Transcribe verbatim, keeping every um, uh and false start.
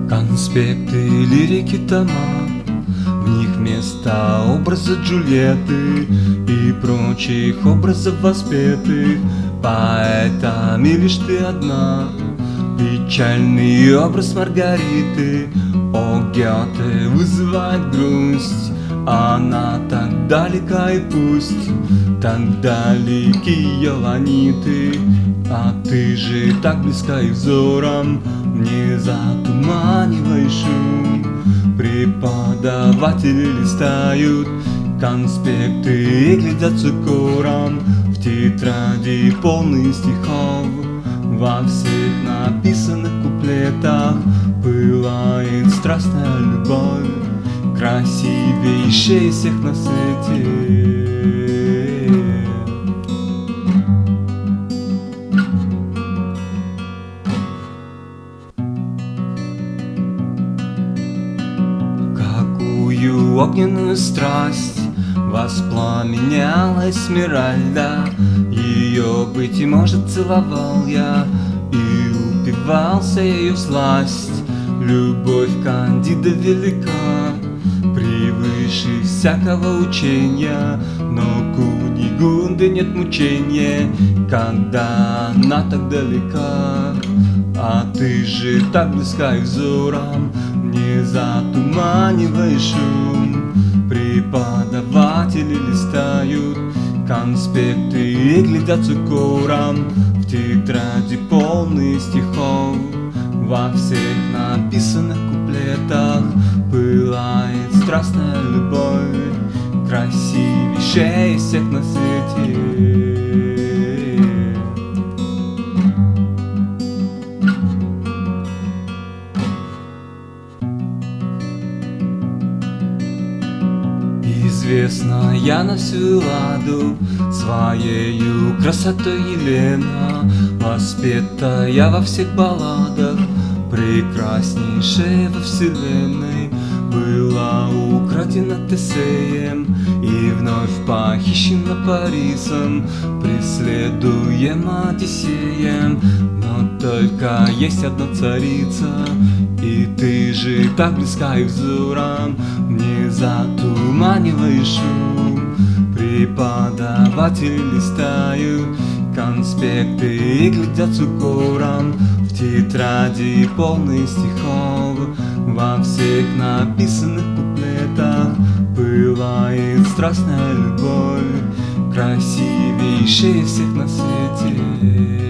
Конспекты, лирики, тома, в них вместо образа Джульетты и прочих образов воспетых поэтами лишь ты одна. Печальный образ Маргариты, о, Гёте, вызывает грусть. Она так далека, и пусть так далеки ее ланиты, а ты же так близка их взором, не затуманивай шум. Преподаватели листают конспекты и глядят с укором в тетради, полные стихов. Во всех написанных куплетах пылает страстная любовь, красивейшая всех на свете. Какую огненную страсть воспламеняла Эсмеральда, ее, быть может, целовал я и упивался ее сласть. Любовь Кандида велика, превыше всякого учения, но Кунигунды нет мучения, когда она так далека. А ты же так близка их взором, не затуманивай шум. Преподаватели листают конспекты и глядят с укором в тетради, полные стихов. Во всех написанных куплетах пылает страстная любовь, красивейшая из всех на свете. Известная на всю ладу своею красотой Елена, воспетая во всех балладах, прекраснейшая во вселенной, была украдена Тесеем и вновь похищена Парисом, преследуема Одиссеем. Но только есть одна царица, и ты же так близка их взором, не затуманивай шум. Преподаватели листают конспекты и глядят с укором в тетради, полные стихов. Во всех написанных куплетах пылает страстная любовь, красивейшая всех на свете.